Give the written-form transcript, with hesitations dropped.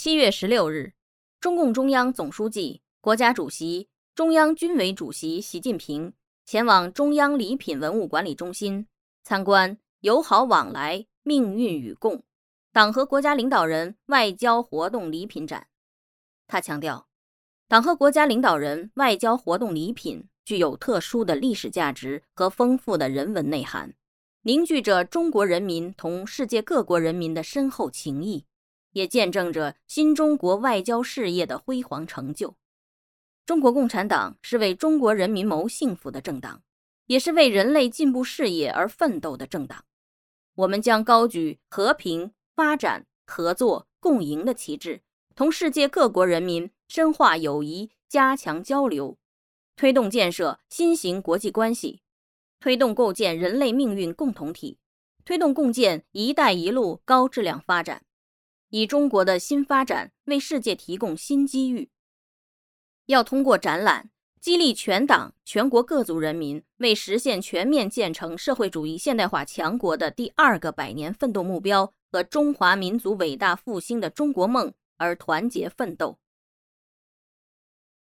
7月16日，中共中央总书记、国家主席、中央军委主席习近平前往中央礼品文物管理中心参观友好往来，命运与共党和国家领导人外交活动礼品展。他强调，党和国家领导人外交活动礼品具有特殊的历史价值和丰富的人文内涵，凝聚着中国人民同世界各国人民的深厚情谊，也见证着新中国外交事业的辉煌成就。中国共产党是为中国人民谋幸福的政党，也是为人类进步事业而奋斗的政党。我们将高举和平、发展、合作、共赢的旗帜，同世界各国人民深化友谊，加强交流，推动建设新型国际关系，推动构建人类命运共同体，推动共建“一带一路”高质量发展，以中国的新发展为世界提供新机遇。要通过展览，激励全党全国各族人民为实现全面建成社会主义现代化强国的第2个100年奋斗目标和中华民族伟大复兴的中国梦而团结奋斗。